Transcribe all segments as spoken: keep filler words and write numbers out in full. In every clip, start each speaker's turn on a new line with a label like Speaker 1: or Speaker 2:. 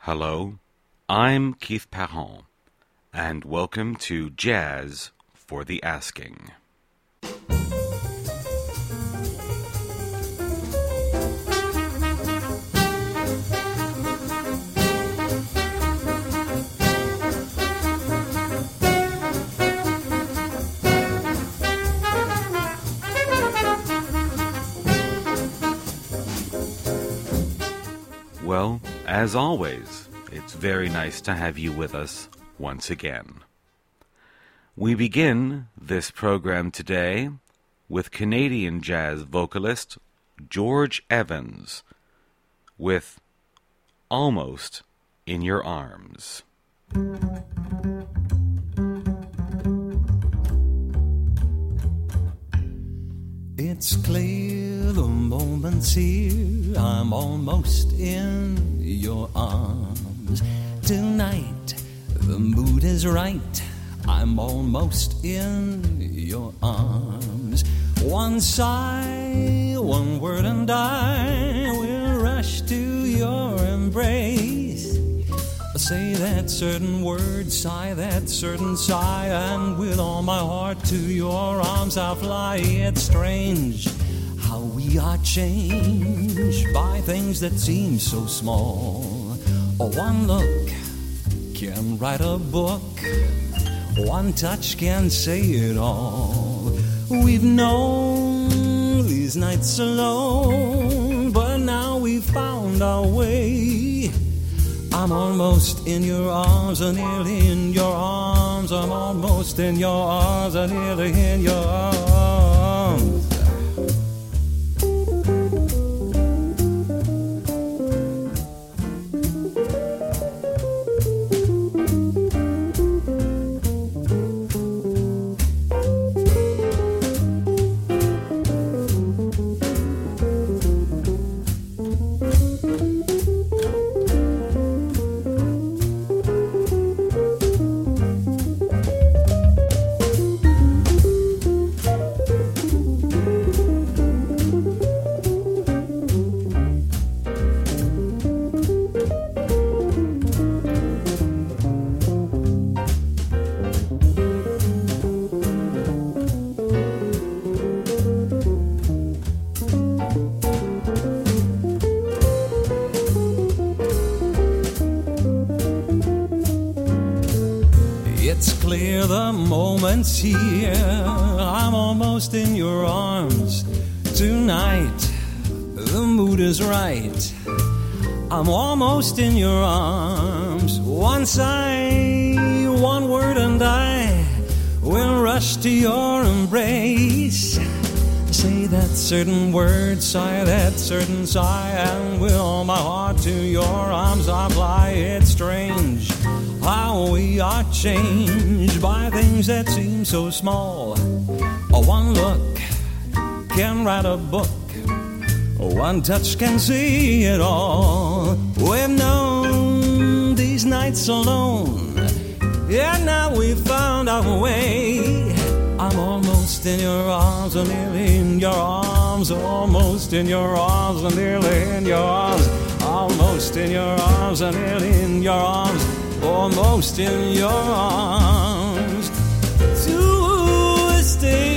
Speaker 1: Hello, I'm Keith Parent, and welcome to Jazz for the Asking. Well, as always, it's very nice to have you with us once again. We begin this program today with Canadian jazz vocalist George Evans with Almost in Your Arms.
Speaker 2: It's clear the moment's here, I'm almost in your arms. Tonight, the mood is right, I'm almost in your arms. One sigh, one word and I will rush to your embrace. Say that certain word, sigh that certain sigh, and with all my heart to your arms I'll fly. It's strange how we are changed by things that seem so small. Oh, one look can write a book, one touch can say it all. We've known these nights alone, but now we've found our way. I'm almost in your arms, and nearly in your arms. I'm almost in your arms, and nearly in your arms. Here, I'm almost in your arms. Tonight, the mood is right, I'm almost in your arms. One sigh, one word and I will rush to your embrace. Say that certain word, sigh that certain sigh, and with all my heart to your arms I fly. It's strange how we are changed by things that seem so small. Oh, one look can write a book, one touch can see it all. We've known these nights alone, yeah, now we've found our way. I'm almost in your arms, and nearly in your arms. Almost in your arms, and nearly in your arms. Almost in your arms, and nearly in your arms. Almost in your arms to stay.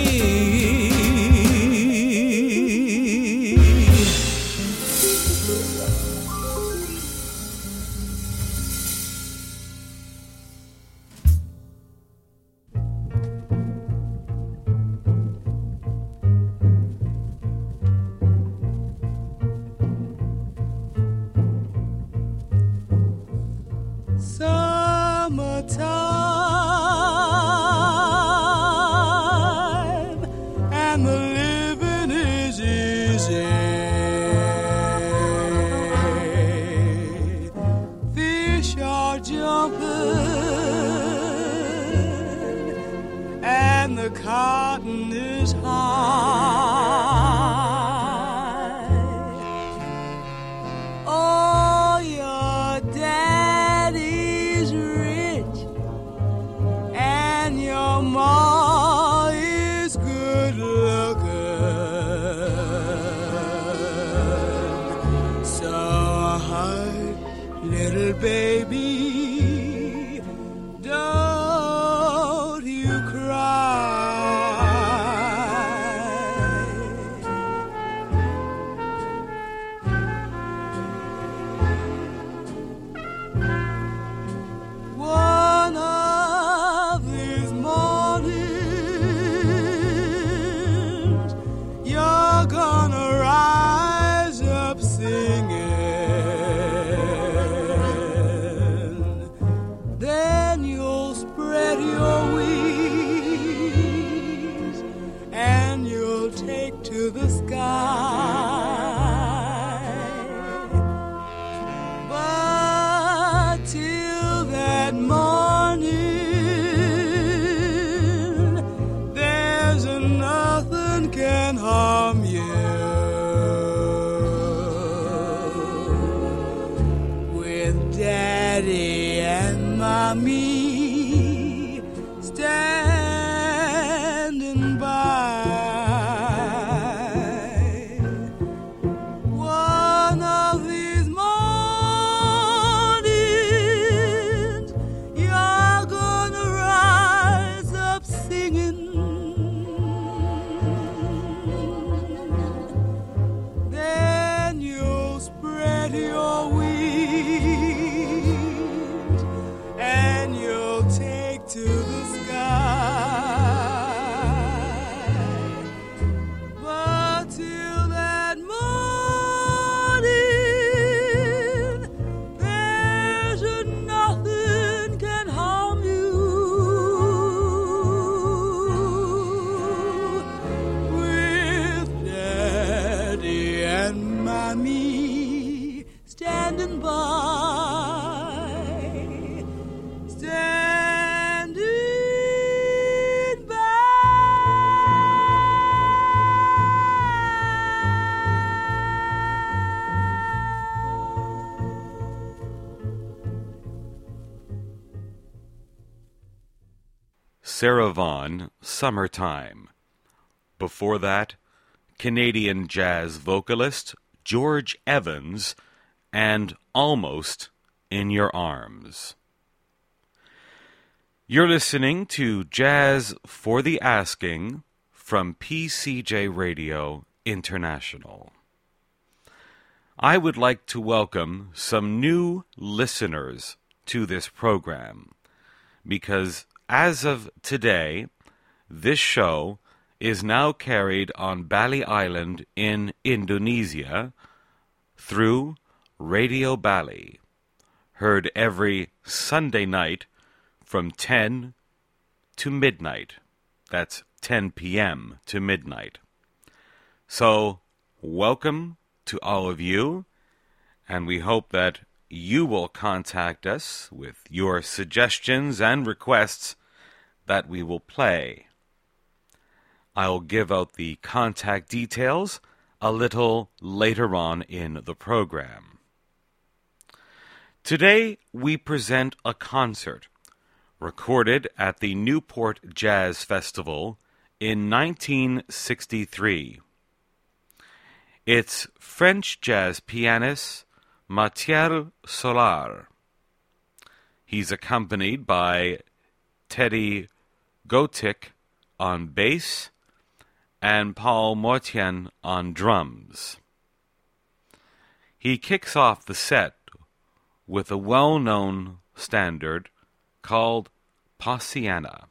Speaker 3: Cotton is high. Oh, your daddy's rich, and your ma is good looking. So I little baby, don't you cry. One of these mornings, you're gonna rise up singing. Then you'll spread your wings and you'll take to the sky. But till that morning, there's nothing can harm you. With Daddy and Mommy standing by, one of these mornings, you're gonna rise up singing. Then you'll spread your wings and you'll take to the sky. But till that morning, there's nothing can harm you. With Daddy and Mommy standing by, standing by.
Speaker 1: Sarah Vaughan, Summertime. Before that, Canadian jazz vocalist George Evans and Almost in Your Arms. You're listening to Jazz for the Asking from P C J Radio International. I would like to welcome some new listeners to this program because as of today, this show is now carried on Bali Island in Indonesia through Radio Bali, heard every Sunday night from ten to midnight. That's ten p.m. to midnight. So, welcome to all of you, and we hope that you will contact us with your suggestions and requests that we will play. I'll give out the contact details a little later on in the program. Today we present a concert recorded at the Newport Jazz Festival in nineteen sixty-three. It's French jazz pianist Mathieu Solar. He's accompanied by Teddy Gotik on bass and Paul Mortian on drums. He kicks off the set with a well-known standard called Passiana.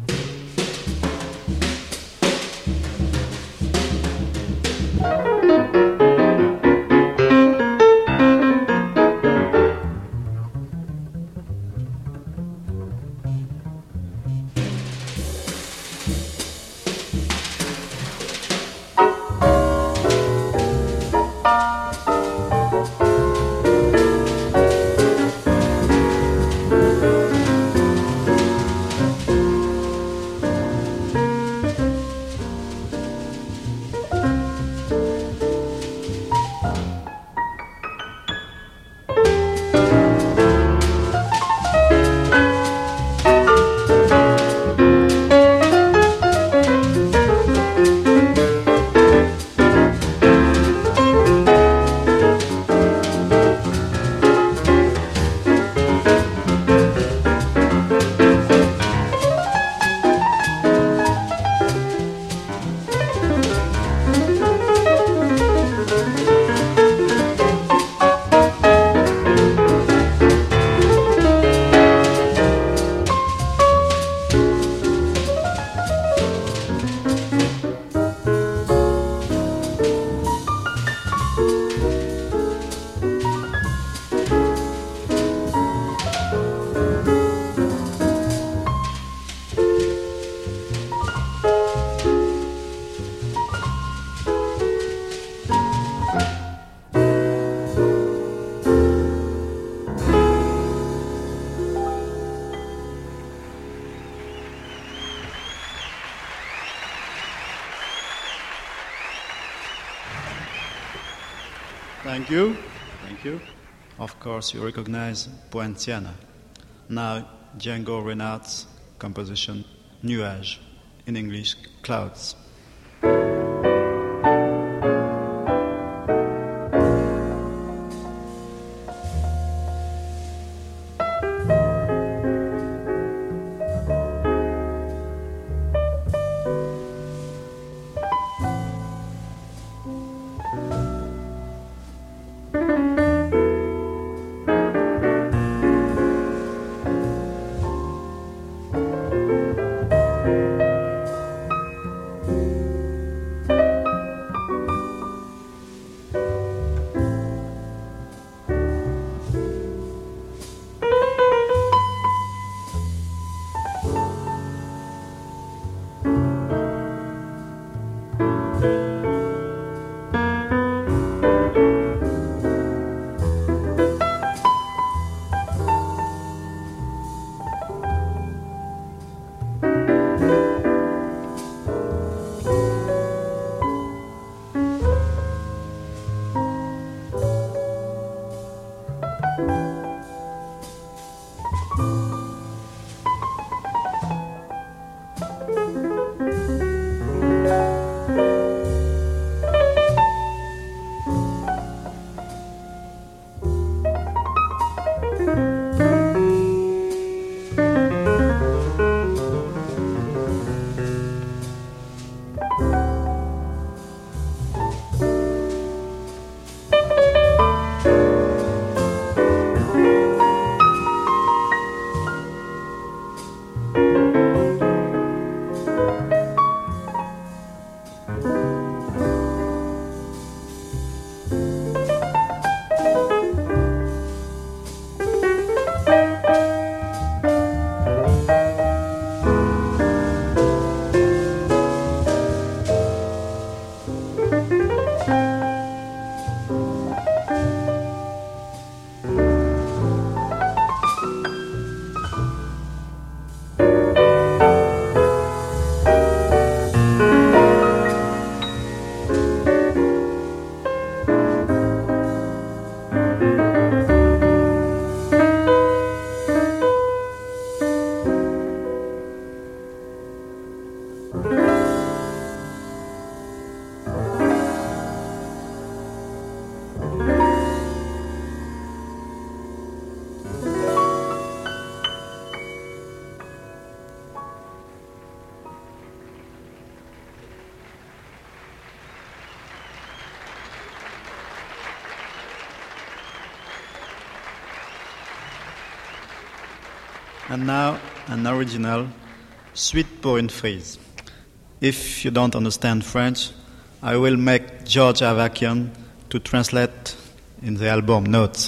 Speaker 4: Thank you. Thank you. Of course, you recognize Poinciana. Now, Django Reinhardt's composition, Nuages, in English, Clouds. And now, an original Suite pour une frise. If you don't understand French, I will make George Avakian to translate in the album notes.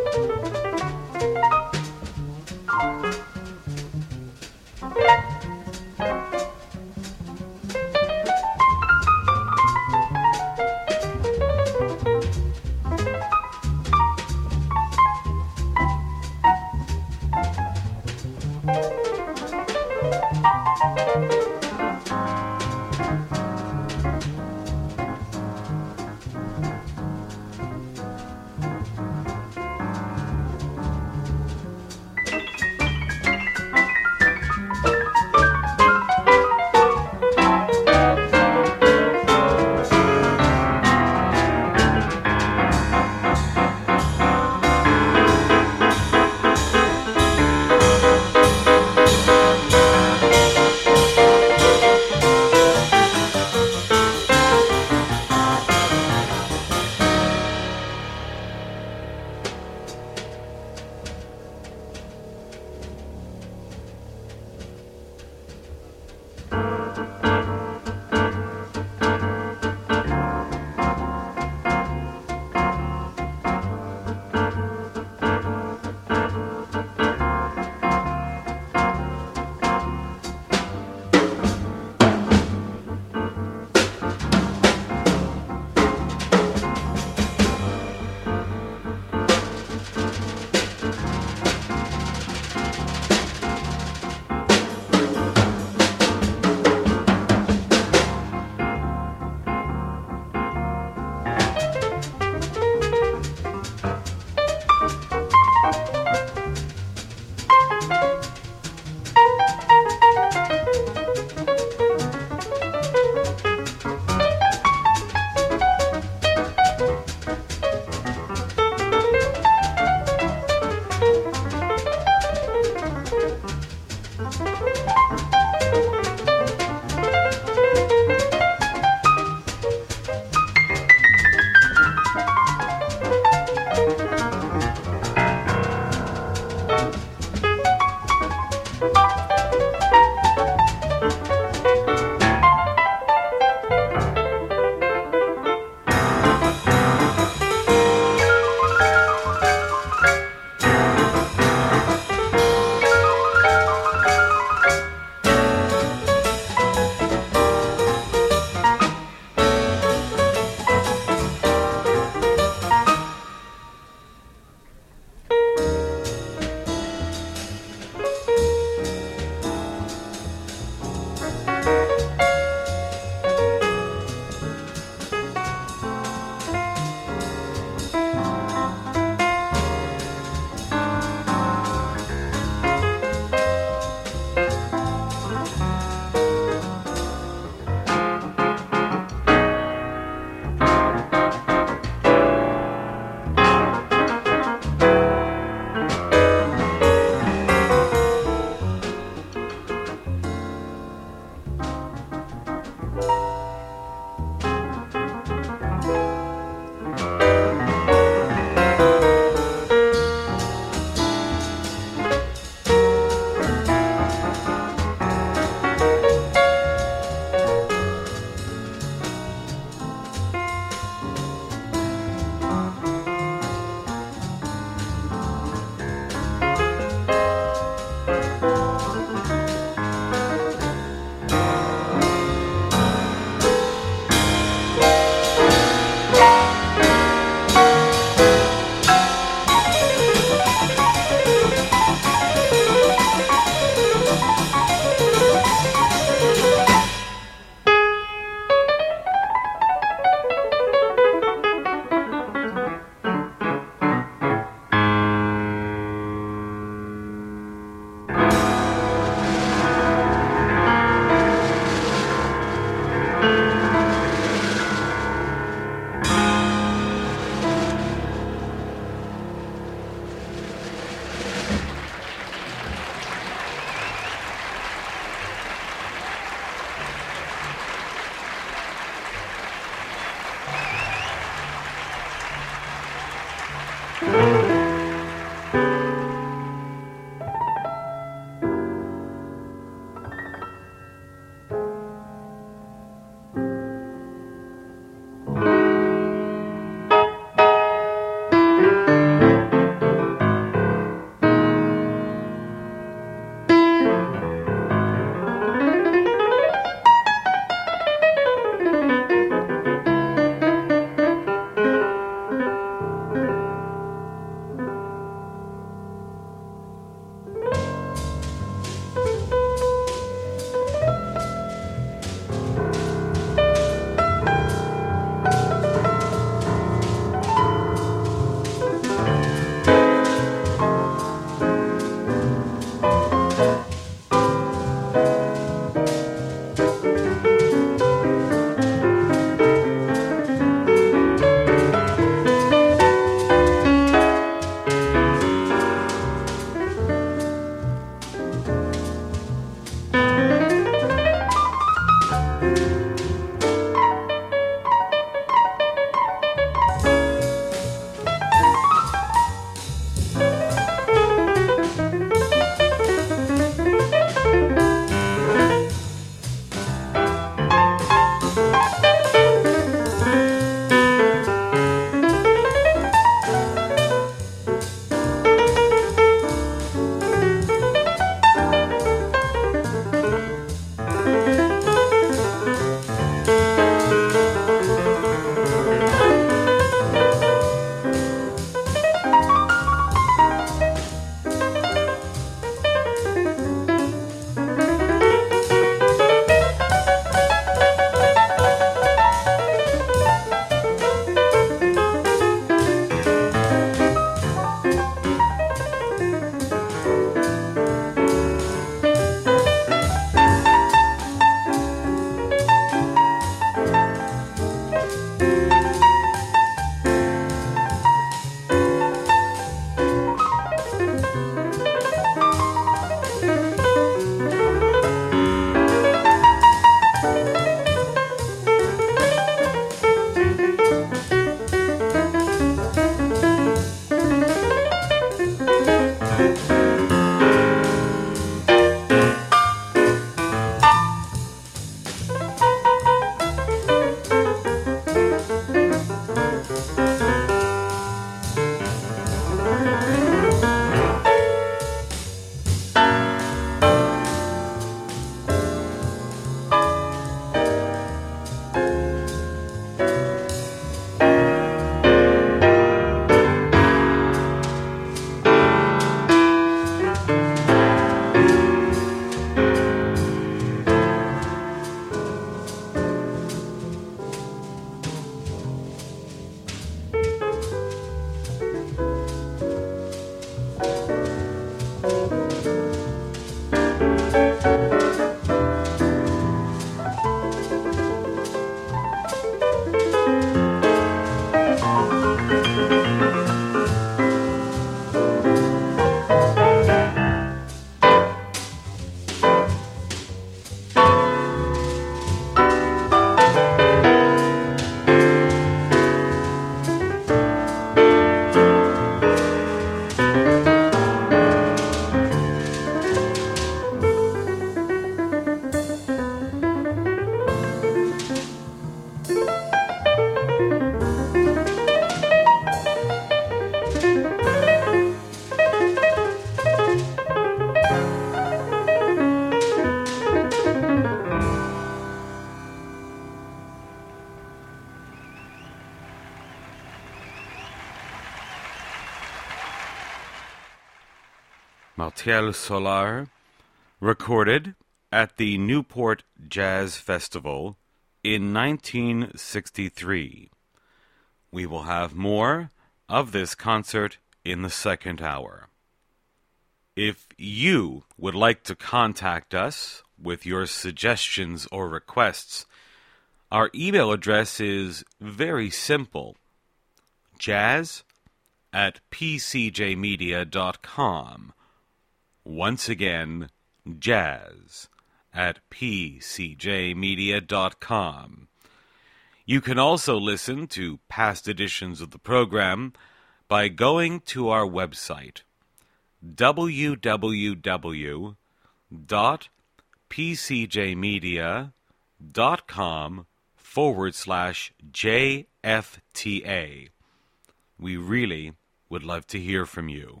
Speaker 1: Martial Solar, recorded at the Newport Jazz Festival in nineteen sixty-three. We will have more of this concert in the second hour. If you would like to contact us with your suggestions or requests, our email address is very simple: jazz at p c j media dot com. Once again, jazz at p c j media dot com. You can also listen to past editions of the program by going to our website, w w w dot p c j media dot com forward slash J F T A. We really would love to hear from you.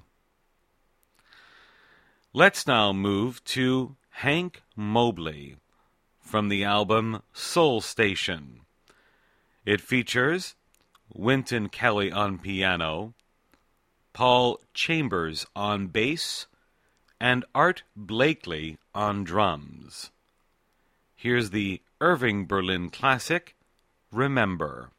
Speaker 1: Let's now move to Hank Mobley from the album Soul Station. It features Wynton Kelly on piano, Paul Chambers on bass, and Art Blakely on drums. Here's the Irving Berlin classic, Remember.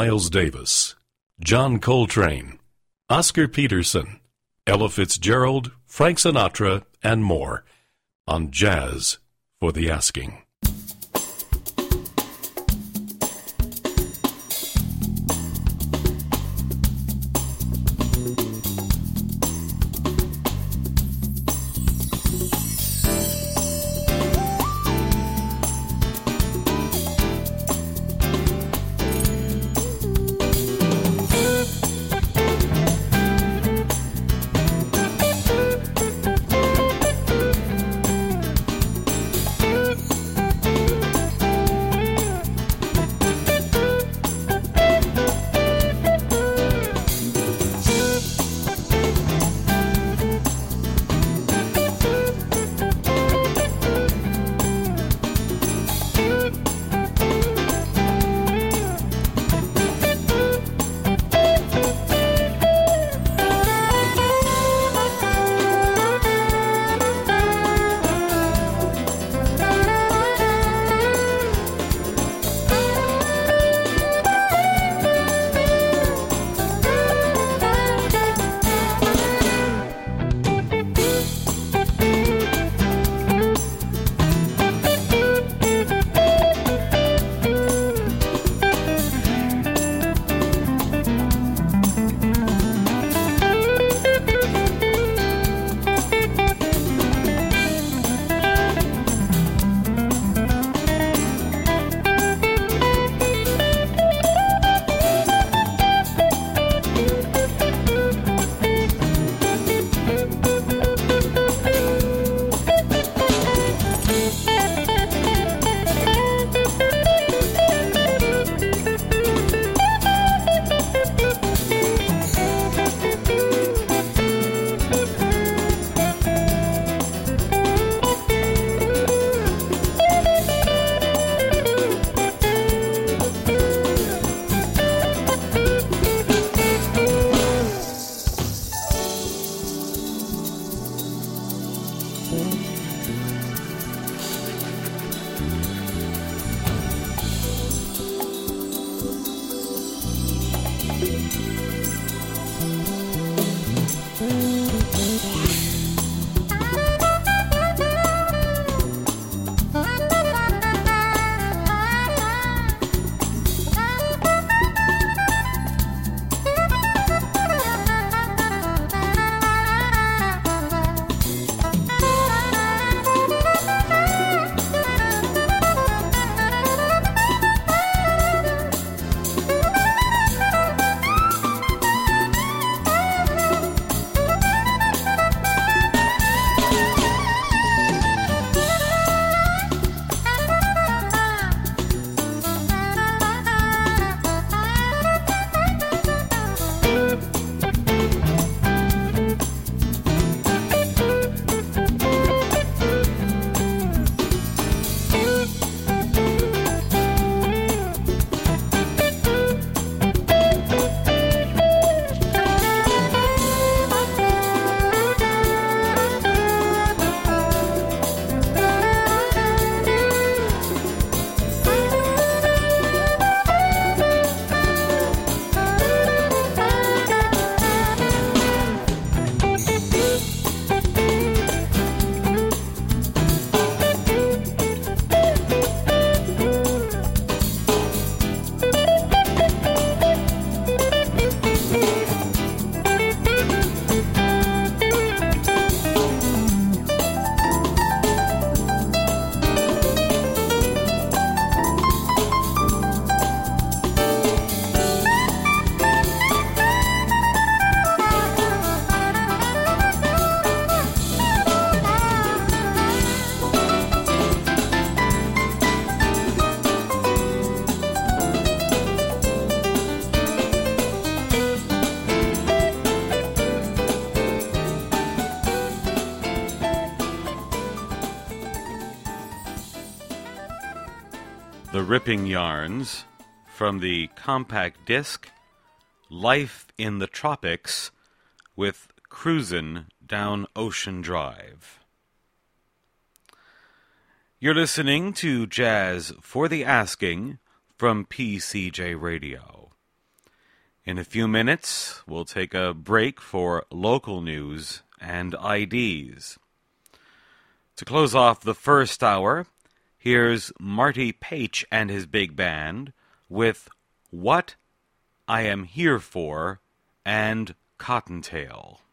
Speaker 5: Miles Davis, John Coltrane, Oscar Peterson, Ella Fitzgerald, Frank Sinatra, and more on Jazz for the Asking.
Speaker 1: The Ripping Yarns from the compact disc Life in the Tropics with Cruisin' Down Ocean Drive. You're listening to Jazz for the Asking from P C J Radio. In a few minutes, we'll take a break for local news and I Ds. To close off the first hour, here's Marty Paich and his big band with What I Am Here For and Cottontail.